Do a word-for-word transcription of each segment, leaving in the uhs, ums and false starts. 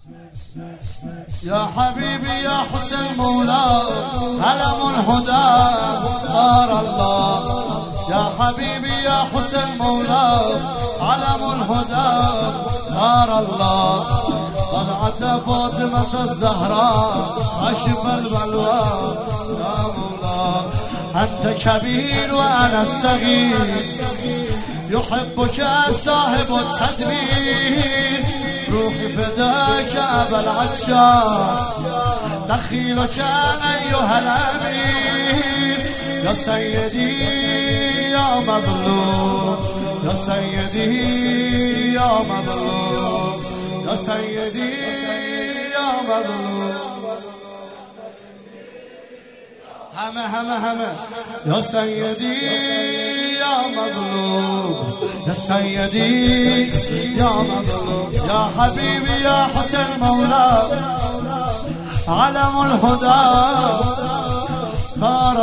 يا حبيبي يا حسين مولا علم الهدى نار الله. يا حبيبي يا حسين مولا علم الهدى نار الله. طلعت فاطمة الزهراء كاشف البلوى يا مولا. أنت كبير وأنا الصغير يحبك صاحب التدبير. روحي فداك أبا العطشان دخيلك أيها الأمير. يا سيدي يا مظلوم يا سيدي يا مظلوم يا سيدي يا مظلوم. همه همه همه يا سيدي يا مظلوم يا سيدي يا مظلوم. يا حبيبي يا حسين مولا علم الهدى نار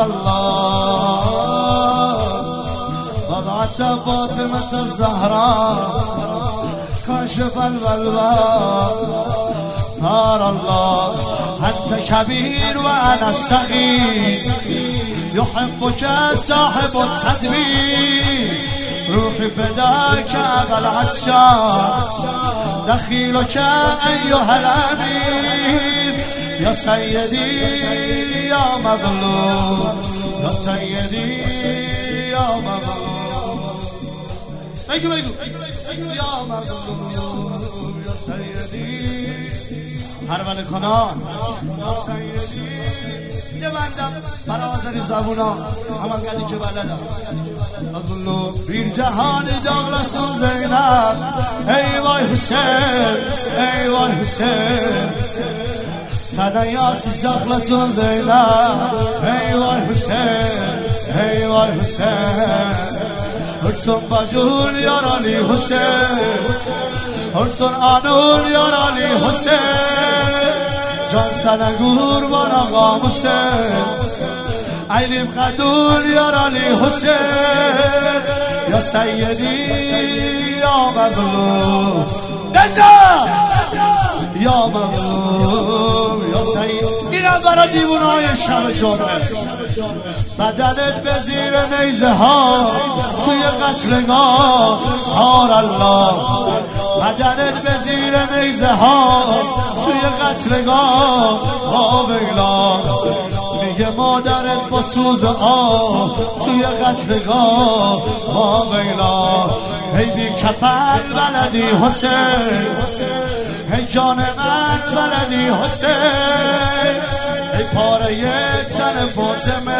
الله. وضعت فاطمة الزهراء كاشف البلوى نار الله. أنت كبير وأنا الصغير يحبك صاحب التدبير. روحي فداك أبا العطشان دخيلك أيها الأمير. يا سيدي يا مظلوم يا سيدي يا مظلوم. بگو بگو يا مظلوم يا سيدي هرول کنان یا سیدی. یه بندم برای آزاری زبونا همان گلی که بلدم مظلوم. بیر جهانی داغلسون زینب ای وای حسین ای وای حسین. سنه یاسی ساخلسون زینب ای وای حسین ای وای حسین. هرسون بجول یار علی حسین هرسون آنول یار علی حسین. جان سنگور بان آقا حسین ایلیم قدول یار علی حسین. یا سیدی یا مظلوم نزا یا مظلوم یا سید. اینم برای دیوانای شب جمعه. بدنت به زیر نیزه ها توی قتلگاه سار الله. بدنت به زیر نیزه ها توی قتلگاه آویلا. میگه مادرت با سوز آه توی قتلگاه آویلا. ای بی کفن بلدی حسین ای جان من بلدی حسین. ای پاره تن فاطمه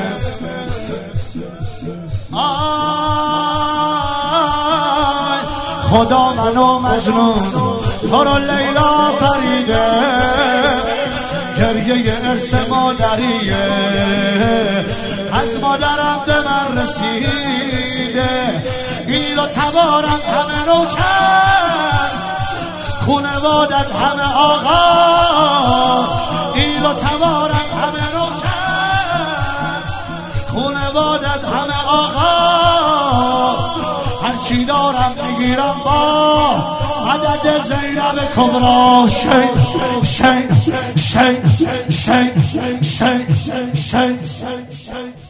آی خدا منو مجنون تو رو لیلا فریده. گریه ارث مادریه از مادرم به من رسیده. ایل و تبارم همه نوکر خونوادت همه آقا. ایل و تبارم همه نوکر خونوادت همه آقا. هرچی دارم بگیرم با عدد زینب کبرا. شین شین شین شین شین شین شین